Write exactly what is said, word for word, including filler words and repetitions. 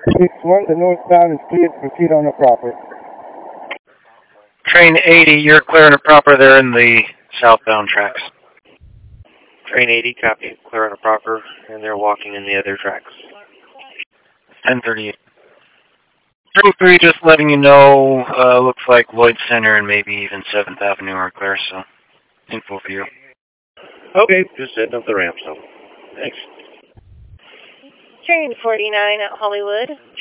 one, the northbound is cleared to proceed on the proper. Train eighty, you're clearing the proper there in the southbound tracks. Train eighty, copy. Clear on the proper, and they're walking in the other tracks. ten thirty-eight. Train three, just letting you know, uh, looks like Lloyd Center and maybe even seventh Avenue are clear, so info for you. Okay, just setting up the ramp, so thanks. Train forty-nine at Hollywood.